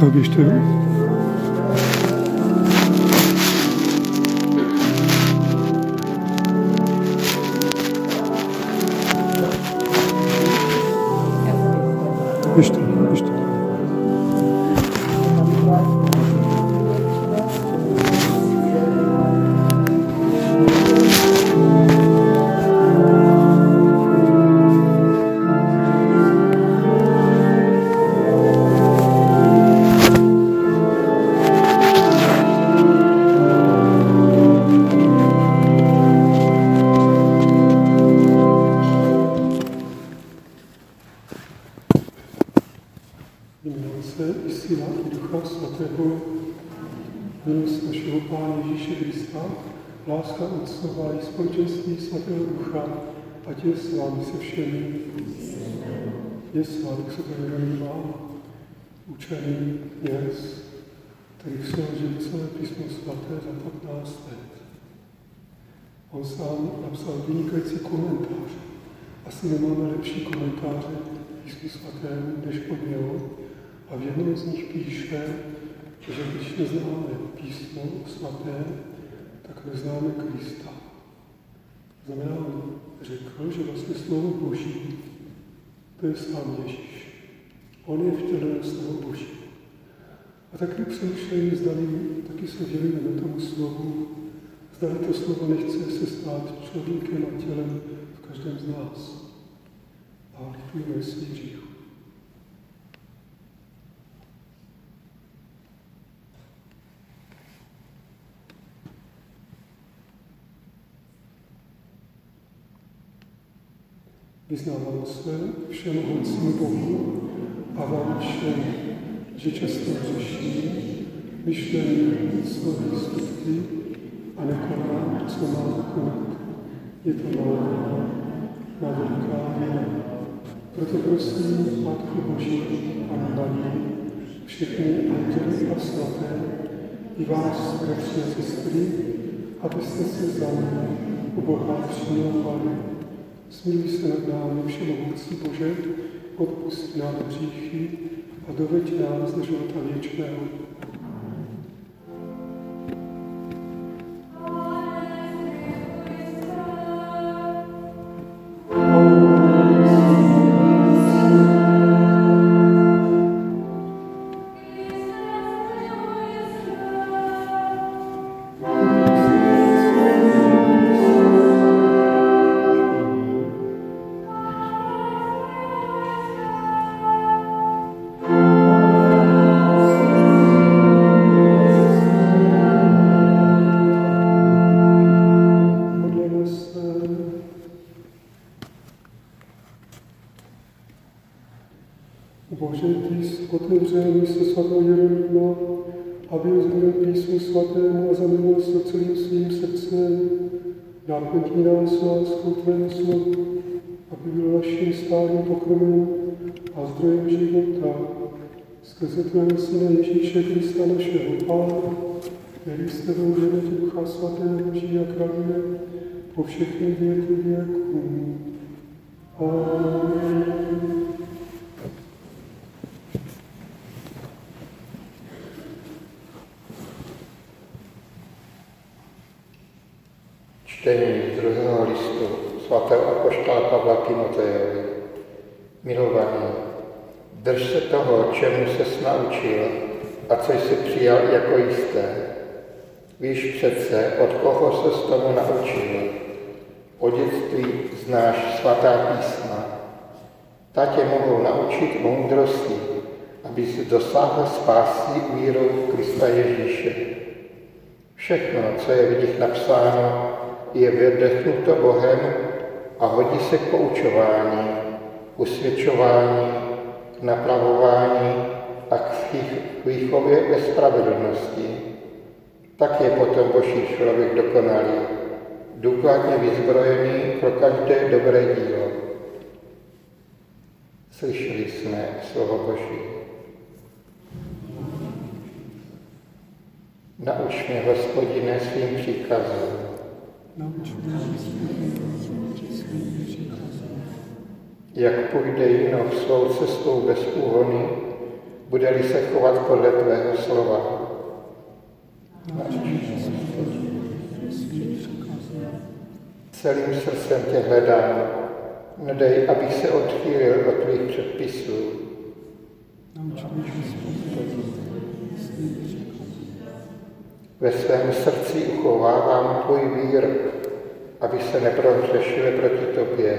Tak běžte. Běžte. Milost našeho Pána Ježíše Krista, láska Otcova i společenství Svatého Ducha, ať je s vámi se všemi. Je svátek svatého vám, učený kněz, který přeložil celé písmo svaté za 15 let. On sám napsal vynikající komentář. Asi nemáme lepší komentáře písmu svatému než od něho. A v jednom z nich píše, že když neznáme písmo svaté, tak neznáme Krista. Znamená, řekl, že vlastně slovo Boží, to je sám Ježíš. On je vtělené slovo Boží. A taky přemýšlejme, zdali taky se dělíme na tomu slovu, zdali to slovo nechce se stát člověkem a tělem v každém z nás. A litujeme svých hříchů. Vyznávám se všemohoucímu Bohu a vám všem, že často hřeším, myšlení, slovy, skutky a nekonám, co mám konat. Je to malá, má veliká víra. Proto prosím Matku Boží, Pannu Marii, všechny anděly a svaté, i vás, bratři a sestry, abyste se za mě u Boha přimlouvali. Smiluj se nad námi, všemohoucí Bože, odpusť nám hříchy a doveď nás do života věčného. Bože, ty jsi otevřel místo svatého Jeronýma a vyrozuměl písmu svatému a zamiloval se celým svým srdcem. Náplň nás láskou tvému slovu, aby byl naším stálým pokrmem a zdrojem života. Skrze tvého syna Ježíše Krista našeho Pána, který s tebou ženetě Ducha Svatého žije a kráľuje po všechny věky věků. Amen. Čtení z druhého listu svatého apoštola Pavla Timotejovi. Milovaný, drž se toho, čemu ses naučil a co jsi přijal jako jisté. Víš přece, od koho ses tomu naučil. O dětství znáš svatá písma. Ta tě mohou naučit moudrosti, abys dosáhl spásy vírou v Krista Ježíše. Všechno, co je v nich napsáno, je vydechnuto Bohem a hodí se k poučování, usvědčování, k napravování a k výchově ve spravedlnosti. Tak je potom Boží člověk dokonalý, důkladně vyzbrojený pro každé dobré dílo. Slyšeli jsme slovo Boží. Nauč mě, Hospodine, svým příkazem. Jak půjde jinok svou cestou bez úhony, bude-li se chovat podle tvého slova. Celým srdcem tě hledám, nedej, abych se odchýlil od tvých předpisů. Ve svém srdci uchovávám tvůj výrok, aby se neprohřešil proti tobě.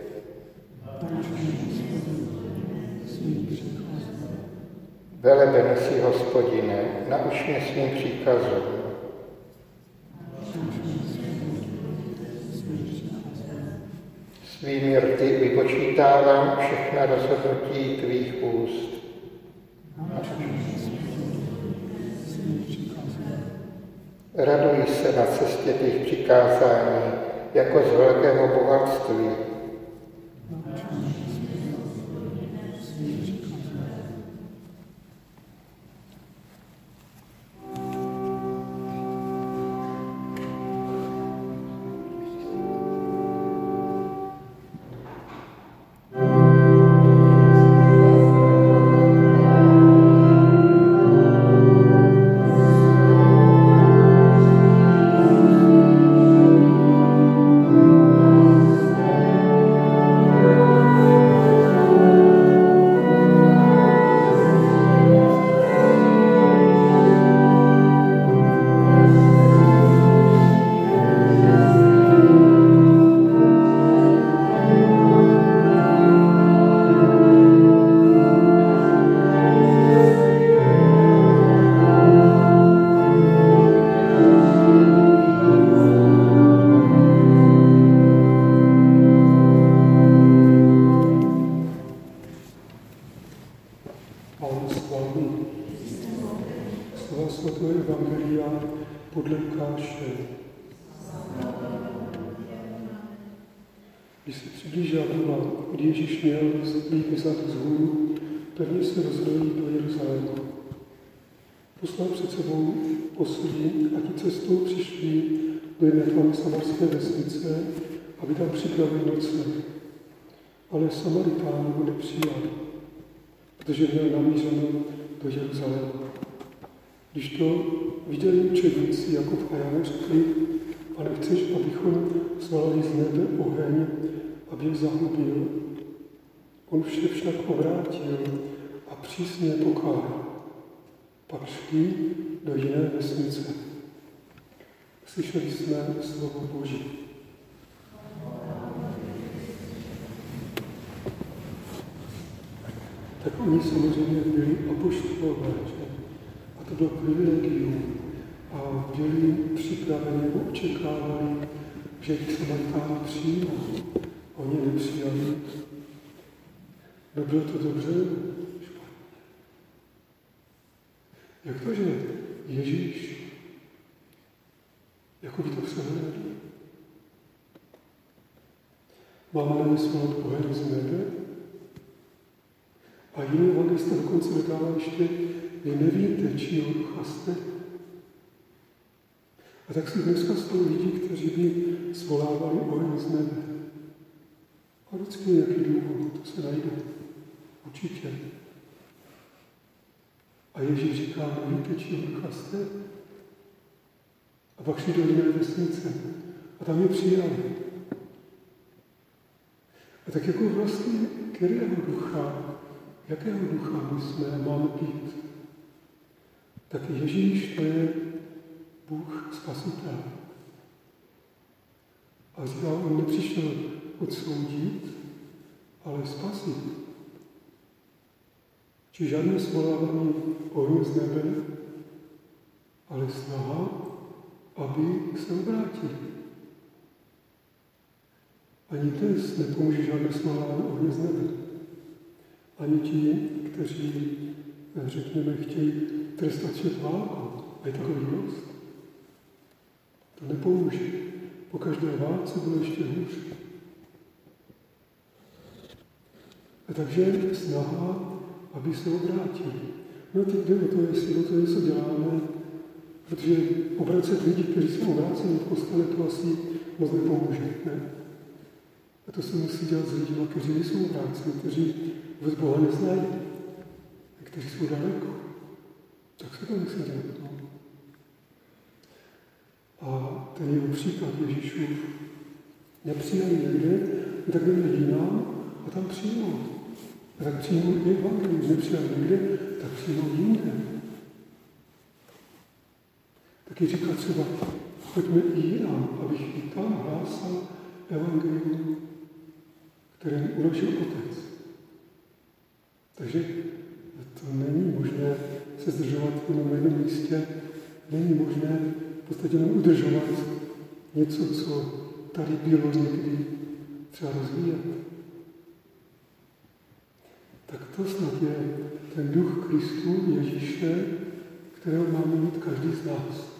Veleben jsi, Hospodine, nauč mě svým příkazům. Svými rty vypočítávám všechna rozhodnutí tvých úst. Raduj se na cestě tvých přikázání, jako z velkého bohatství. Když se přiblížila doba, kdy Ježíš měl být vyzat z hůru, pevně se rozhodl do Jeruzaléma. Poslal před sebou oslí a ti cestou přišli do jedné tmavě samarské vesnice, aby tam připravili nocleh. Ale Samaritán ho nepřijal, protože měl namířeno do Jeruzaléma. Když to viděli učedníci Jakub a Jan, řekli: Pane, chceš, abychom svalili z nebe oheň, aby je zahubil? On vše však obrátil a přísně je pokáral. Pak šli do jiné vesnice. Slyšeli jsme slovo Boží. Tak oni samozřejmě byli apoštolové, a to bylo privilegium. A byli připraveni, nebo očekávali, že jich Samaritán přijmou. Oni nepřijali. Nebylo to dobře? Špatně. Jak to, že Ježíš jako by to přehlédl? Máme na ně svalovat oheň z nebe? A jiný evangelista dokonce dodává ještě: vy nevíte, čího ducha jste. A tak si dneska jsou lidi, kteří by svolávali oheň z nebe. A vždycky je nějaký důvod, to se najde. Určitě. A Ježíš říká: nevíte, čího ducha jste? A pak šli do jiné vesnice. A tam je přijali. A tak jako vlastně, kterého ducha, jakého ducha my jsme máme být? Tak Ježíš, to je Bůh spasitel. A říká, on nepřišel odsoudit, ale spasit. Či žádné svolávání ohně z nebe, ale snaha, aby se obrátili. Ani dnes nepomůže žádné svolávání ohně z nebe. Ani ti, kteří, řekněme, chtějí trestat svět válkou. A je takový dost. To nepomůže. Po každé válce bylo ještě hůř. A takže snaha, aby se obrátili. No teď jde o to, jestli o to něco děláme, protože obracet lidi, kteří jsou obráceni v kostele, to asi moc nepomůže. Ne? A to se musí dělat s lidmi, kteří nejsou obráceni, kteří vůbec Boha neznají, kteří jsou daleko. Tak se to musí dělat. No. A ten jeho příklad Ježíšův nepřijali někde, tak jdeme jinam a tam přijmou. A tak přijmou i evangelium. Nepřijali někde, tak přijmou jinde. Taky říká třeba, pojďme i jinam, abych i tam hlásal evangelium, které mi uložil Otec. Takže to není možné se zdržovat jenom na jednom místě, není možné v podstatě jenom udržovat něco, co tady bylo někdy třeba rozvíjet. Tak to snad je ten duch Kristu, Ježíše, kterého máme mít každý z nás.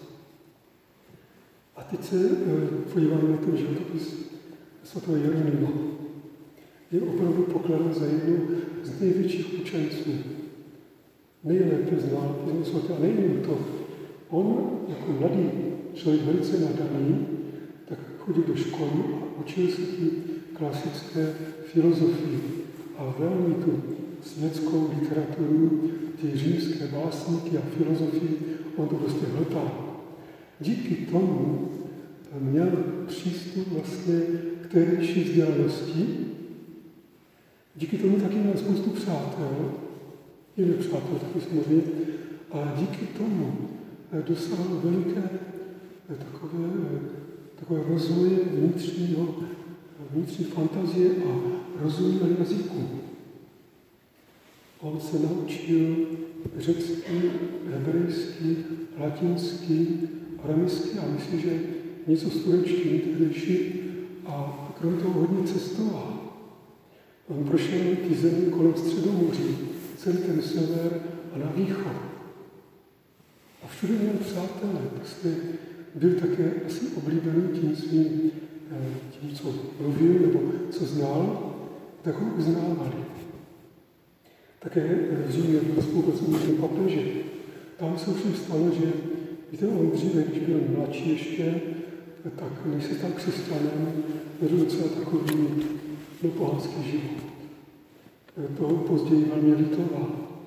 A teď se podíváme na ten životopis svatého Jeronýma. Je opravdu pokládán za jednu z největších učenců. Nejlépe znal Písmo svaté a nejen to. On jako mladý člověk velice nadaný, tak chodil do školy a učil se ty klasické filozofii a velmi tu světskou literaturu, ty římské básníky a filozofii, on to prostě hltal. Díky tomu měl přístup vlastně k tehdejší vzdělanosti. Díky tomu taky měl spoustu přátel, i nepřátel taky samozřejmě, ale díky tomu dosáhl veliké takové rozvoje vnitřní fantazie a rozuměl jazyku. On se naučil řecky, hebrejsky, latinsky, aramejsky a myslím, že něco z turečtiny tehdejší a krom toho hodně cestoval. On prošel ty země kolem Středomoří, celý ten sever a na východ. A všude měl přátelé, prostě byl také asi oblíbený tím, co mluvil nebo co znal, tak ho uznávali. Také v Římě byl spolupracovníkem papeže. Tam se všem stalo, že víte, on dříve, když byl mladší ještě, tak než se stal křesťanem, vedl docela takový pohanský život. Toho později velmi litoval.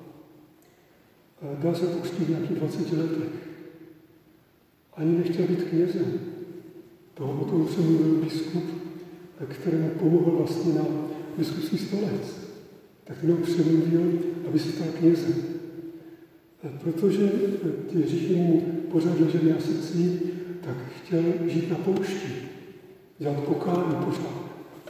Dal se pokřtít v nějakých 20 letech. Ani nechtěl být knězem. Toho potom přemluvil biskup, kterému pomohl vlastně na biskupský stolec. Tak ten ho přemluvil, aby se stal knězem. Protože ty hříchy mu pořád ležely na srdci, tak chtěl žít na poušti, dělat pokání pořád.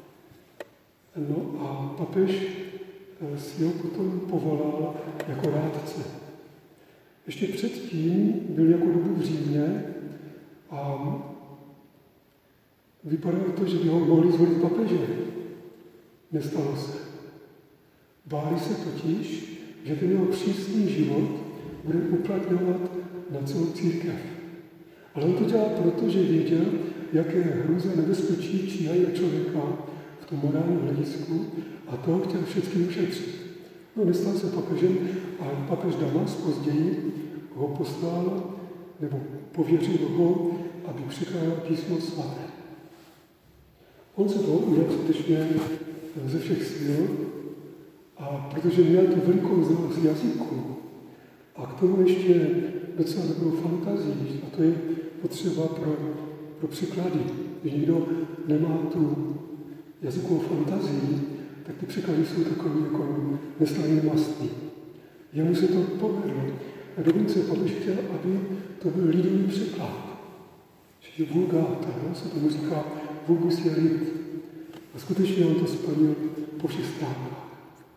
No a papež si ho potom povolal jako rádce. Ještě předtím byl jako dobu v Římě a vypadalo to, že by ho mohli zvolit papeže. Nestalo se. Báli se totiž, že ten jeho přísný život bude uplatňovat na celou církev. Ale on to dělal proto, že věděl, jaké hrůzy a nebezpečí číhají na člověka v tom morálním hledisku a toho chtěl všechny ušetřit. No, nestal se papežem, ale papež Damas později ho poslal, nebo pověřil ho, aby překládal Písmo svaté. On se toho udělal skutečně ze všech sil, a protože měl tu velikou znalost jazyku a k tomu ještě docela dobrou fantazii, a to je potřeba pro překlady. Když někdo nemá tu jazykovou fantazii, tak ty překlady jsou takové jako neslaný mastný. Jemu se to povedlo. A dokonce papež chtěl, aby to byl lidový překlad. Že vulgáta, se tomu říká vulgus je lid. A skutečně on to splnil po všech stránkách.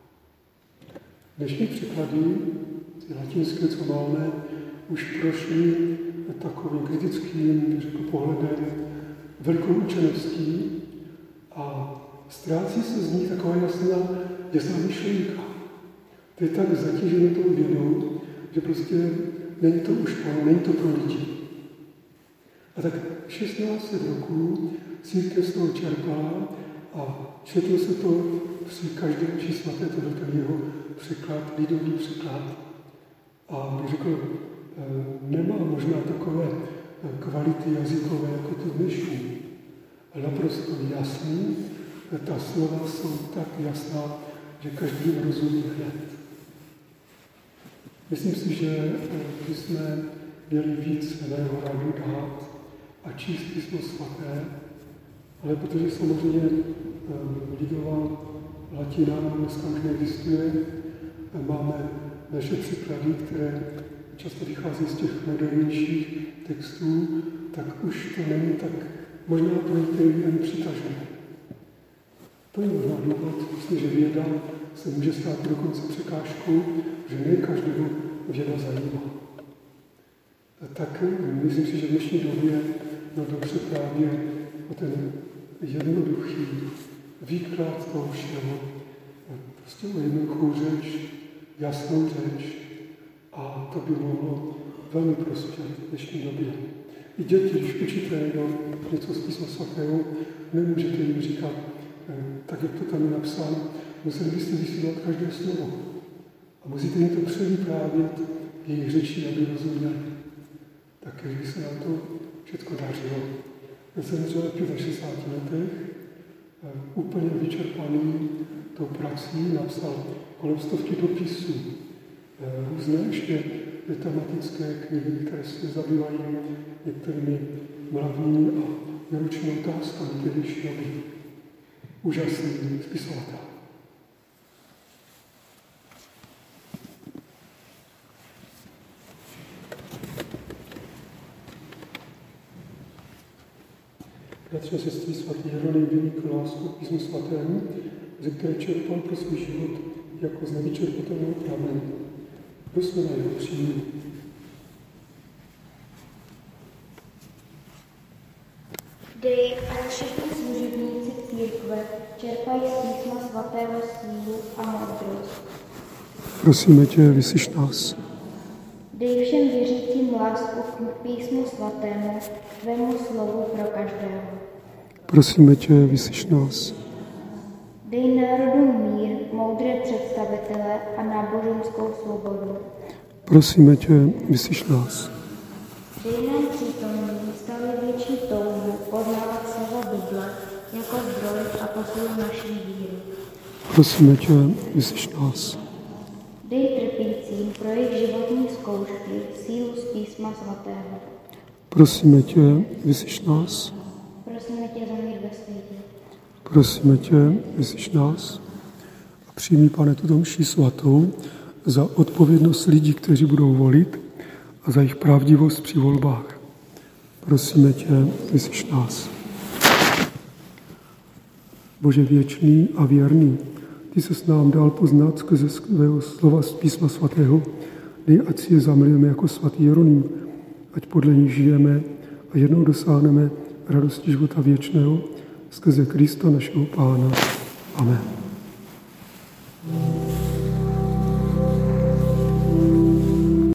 Dnešní překlady, ty latinské, co máme, už prošly takovým kritickým, řekl, pohledem, velikou učeností a ztrácí se z nich taková jasná myšlenka. To je tak zatížené tou vědou, že prostě není to už ono, není to pro lidi. A tak 1600 roků církev z toho čerpala a četlo se to při každém mši svaté, to byl ten jeho překlad, lidový překlad. A bych řekl, nemá možná takové kvality jazykové jako to dnešní, ale naprosto jasný. Ta slova jsou tak jasná, že každý rozumí hned. Myslím si, že bychom měli víc na jeho radu dát a číst Písmo svaté, ale protože samozřejmě lidová latina dneska už neexistuje, máme naše překlady, které často vychází z těch modernějších textů, tak už to není tak, možná pro některý ani přitažné. To je možná důvod, myslím, že věda se může stát dokonce překážkou, že ne každého věda zajímá. Tak myslím si, že v dnešní době no dobře právě o ten jednoduchý výklad toho všeho, prostě o jednoduchou řeč, jasnou řeč, a to by mohlo velmi prospět v dnešní době. I děti, když učíte něco z Písma svatého, nemůžete jim říkat, tak jak to tam je napsáno, museli byste vysvětlovat každé slovo. A musíte jim to převyprávět jejich řečí, aby rozuměli. Tak když se nám to všechno dařilo. Já jsem třeba v 65 letech úplně vyčerpaný tou prací napsal kolem 100 dopisů. Různé ještě tematické knihy, které se zabývají některými mravními a výročními otázkami tehdejší doby. Úžasný spisovatel. Bratři a sestry, svatý Jeroným vynikl lásku k Písmu svatému, ze které čerpal pro svůj život jako z nevyčerpatelného pramenu. Prosme na jeho příjmu. Dej, ať všichni služebníci církve čerpají z Písma svatého sílu a moudrost. Prosíme tě, vysyš nás. Dej všem věřícím lásku k Písmu svatému, tvému slovu pro každého. Prosíme tě, vysyš nás. Dej národům mír, moudré představitele a náboženskou svobodu. Prosíme tě, vysyš nás. Dej nám přítomný stále větší touhu poznávat slovo Bible jako zdroj a posilu naší víry. Prosíme tě, vysyš nás. Dej trpícím pro jejich životní zkoušky sílu z Písma svatého. Prosíme tě, vysyš nás. Prosíme tě za mír ve světě. Prosíme tě, vysyš nás. A přijmi, Pane, tuto mši svatou za odpovědnost lidí, kteří budou volit, a za jejich pravdivost při volbách. Prosíme tě, vysyš nás. Bože věčný a věrný, ty ses nám dal poznat skrze svého slova z Písma svatého, dej, ať si je zamilujeme jako svatý Jeroným, ať podle ní žijeme a jednou dosáhneme radosti života věčného skrze Krista našeho Pána. Amen.